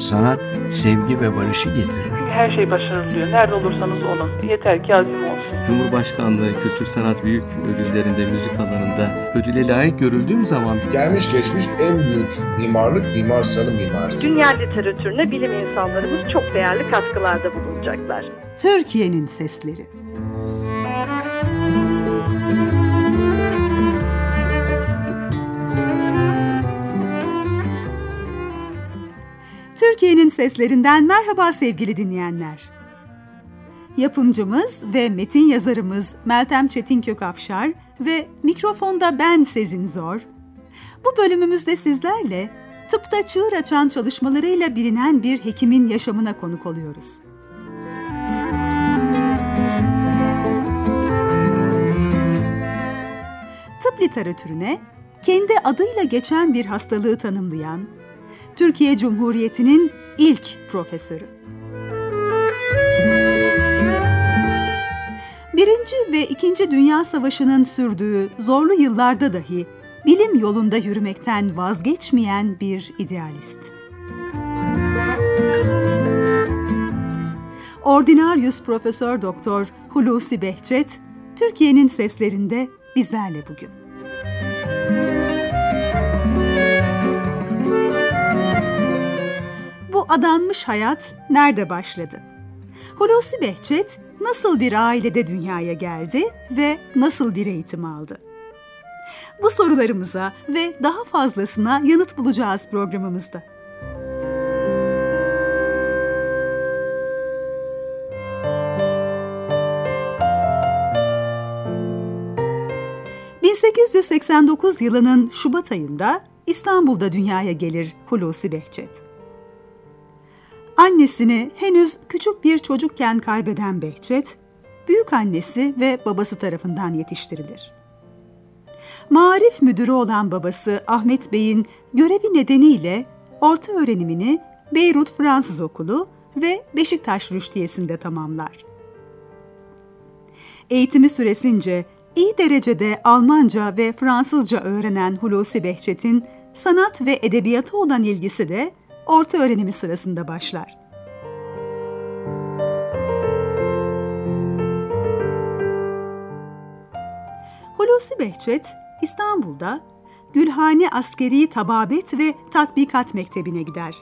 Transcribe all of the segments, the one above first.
Sanat, sevgi ve barışı getirir. Her şey başarılıyor. Nerede olursanız olun. Yeter ki azim olsun. Cumhurbaşkanlığı Kültür Sanat Büyük Ödülleri'nde müzik alanında ödüle layık görüldüğüm zaman gelmiş geçmiş en büyük mimarlık Mimar Sinan mimarisi. Dünya literatürüne bilim insanlarımız çok değerli katkılarda bulunacaklar. Türkiye'nin sesleri. Türkiye'nin seslerinden merhaba sevgili dinleyenler. Yapımcımız ve metin yazarımız Meltem Çetin-Kökafşar ve mikrofonda ben Sezin Zor. Bu bölümümüzde sizlerle tıpta çığır açan çalışmalarıyla bilinen bir hekimin yaşamına konuk oluyoruz. Tıp literatürüne kendi adıyla geçen bir hastalığı tanımlayan, Türkiye Cumhuriyeti'nin ilk profesörü. Birinci ve İkinci Dünya Savaşı'nın sürdüğü zorlu yıllarda dahi bilim yolunda yürümekten vazgeçmeyen bir idealist. Ordinarius Profesör Doktor Hulusi Behçet, Türkiye'nin seslerinde bizlerle bugün. Bu adanmış hayat nerede başladı? Hulusi Behçet nasıl bir ailede dünyaya geldi ve nasıl bir eğitim aldı? Bu sorularımıza ve daha fazlasına yanıt bulacağız programımızda. ...1889 yılının Şubat ayında İstanbul'da dünyaya gelir Hulusi Behçet. Annesini henüz küçük bir çocukken kaybeden Behçet, büyükannesi ve babası tarafından yetiştirilir. Maarif müdürü olan babası Ahmet Bey'in görevi nedeniyle orta öğrenimini Beyrut Fransız Okulu ve Beşiktaş Rüştiyesi'nde tamamlar. Eğitimi süresince iyi derecede Almanca ve Fransızca öğrenen Hulusi Behçet'in sanat ve edebiyata olan ilgisi de orta öğrenimi sırasında başlar. Hulusi Behçet, İstanbul'da Gülhane Askeri Tababet ve Tatbikat Mektebi'ne gider.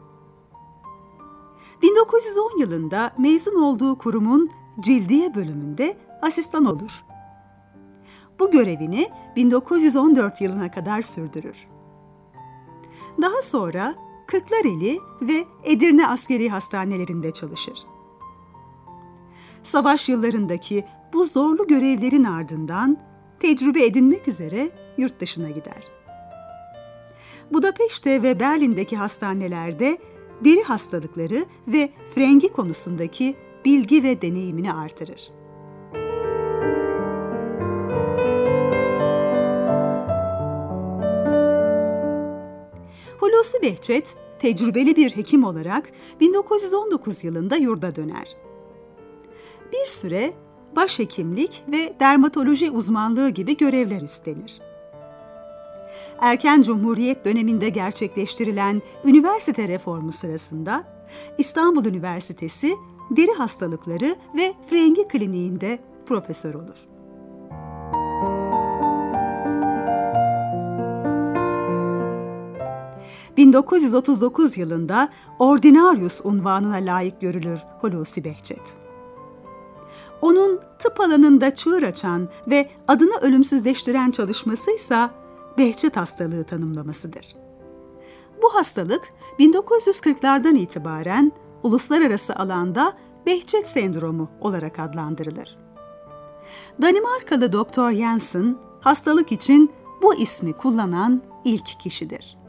1910 yılında mezun olduğu kurumun Cildiye bölümünde asistan olur. Bu görevini 1914 yılına kadar sürdürür. Daha sonra Kırklareli ve Edirne askeri hastanelerinde çalışır. Savaş yıllarındaki bu zorlu görevlerin ardından tecrübe edinmek üzere yurt dışına gider. Budapeşte ve Berlin'deki hastanelerde deri hastalıkları ve frengi konusundaki bilgi ve deneyimini artırır. Hulusi Behçet, tecrübeli bir hekim olarak 1919 yılında yurda döner. Bir süre başhekimlik ve dermatoloji uzmanlığı gibi görevler üstlenir. Erken Cumhuriyet döneminde gerçekleştirilen üniversite reformu sırasında İstanbul Üniversitesi Deri Hastalıkları ve Frengi Kliniğinde profesör olur. ...1939 yılında Ordinarius unvanına layık görülür Hulusi Behçet. Onun tıp alanında çığır açan ve adını ölümsüzleştiren çalışmasıysa Behçet hastalığı tanımlamasıdır. Bu hastalık 1940'lardan itibaren uluslararası alanda Behçet sendromu olarak adlandırılır. Danimarkalı Doktor Jensen hastalık için bu ismi kullanan ilk kişidir.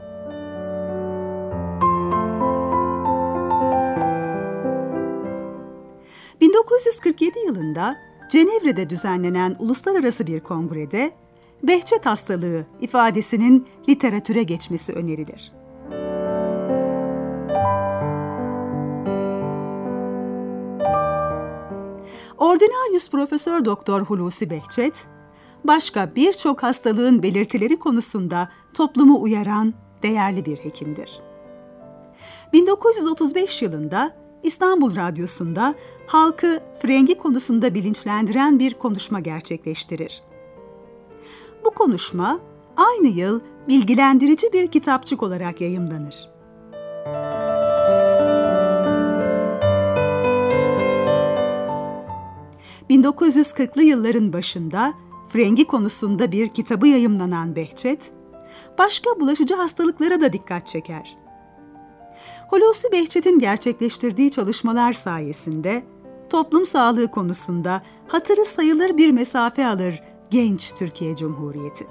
...1947 yılında Cenevre'de düzenlenen uluslararası bir kongrede Behçet hastalığı ifadesinin literatüre geçmesi önerilir. Ordinarius Profesör Doktor Hulusi Behçet, başka birçok hastalığın belirtileri konusunda toplumu uyaran değerli bir hekimdir. 1935 yılında İstanbul Radyosu'nda halkı frengi konusunda bilinçlendiren bir konuşma gerçekleştirir. Bu konuşma aynı yıl bilgilendirici bir kitapçık olarak yayımlanır. ...1940'lı yılların başında frengi konusunda bir kitabı yayımlanan Behçet, başka bulaşıcı hastalıklara da dikkat çeker. Hulusi Behçet'in gerçekleştirdiği çalışmalar sayesinde toplum sağlığı konusunda hatırı sayılır bir mesafe alır genç Türkiye Cumhuriyeti.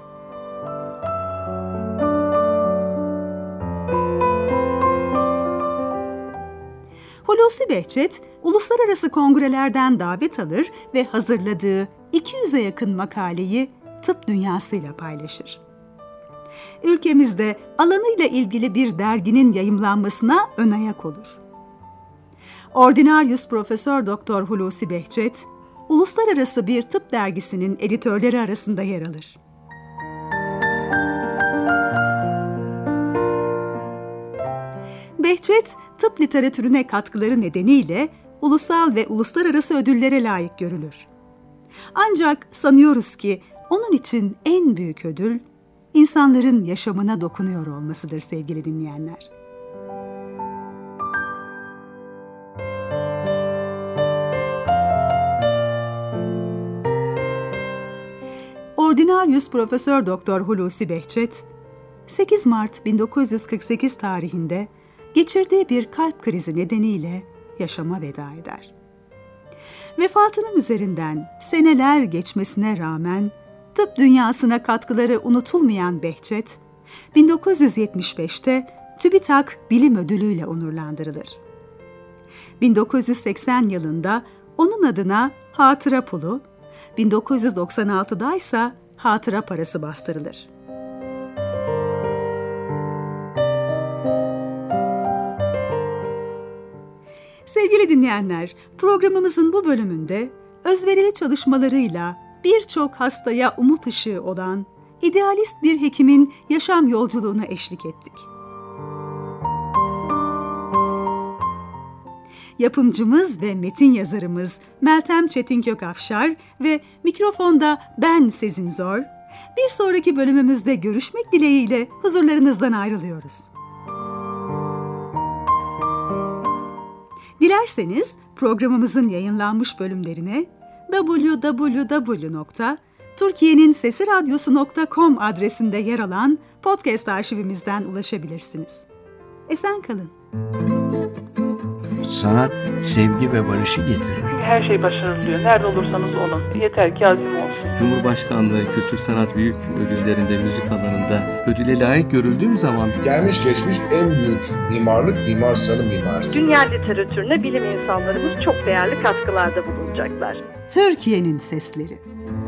Hulusi Behçet, uluslararası kongrelerden davet alır ve hazırladığı 200'e yakın makaleyi tıp dünyasıyla paylaşır. Ülkemizde alanıyla ilgili bir derginin yayımlanmasına ön ayak olur. Ordinarius Profesör Doktor Hulusi Behçet, uluslararası bir tıp dergisinin editörleri arasında yer alır. Behçet, tıp literatürüne katkıları nedeniyle ulusal ve uluslararası ödüllere layık görülür. Ancak sanıyoruz ki onun için en büyük ödül, insanların yaşamına dokunuyor olmasıdır sevgili dinleyenler. Ordinarius Profesör Doktor Hulusi Behçet, 8 Mart 1948 tarihinde geçirdiği bir kalp krizi nedeniyle yaşama veda eder. Vefatının üzerinden seneler geçmesine rağmen tıp dünyasına katkıları unutulmayan Behçet, 1975'te TÜBİTAK Bilim Ödülü ile onurlandırılır. 1980 yılında onun adına hatıra pulu, 1996'da ise hatıra parası bastırılır. Sevgili dinleyenler, programımızın bu bölümünde özverili çalışmalarıyla birçok hastaya umut ışığı olan idealist bir hekimin yaşam yolculuğuna eşlik ettik. Yapımcımız ve metin yazarımız Meltem Çetinkök-Afşar ve mikrofonda ben Sezin Zor, bir sonraki bölümümüzde görüşmek dileğiyle huzurlarınızdan ayrılıyoruz. Dilerseniz programımızın yayınlanmış bölümlerine www.turkiyenininsesiradyosu.com adresinde yer alan podcast arşivimizden ulaşabilirsiniz. Esen kalın. Sanat, sevgi ve barışı getirir. Her şey başarılıyor. Nerede olursanız olun. Yeter ki azim olsun. Cumhurbaşkanlığı Kültür Sanat Büyük Ödülleri'nde müzik alanında ödüle layık görüldüğüm zaman Gelmiş geçmiş en büyük mimarlık Mimar Sinan mimarisi. Dünya literatürüne bilim insanlarımız çok değerli katkılarda bulunacaklar. Türkiye'nin sesleri.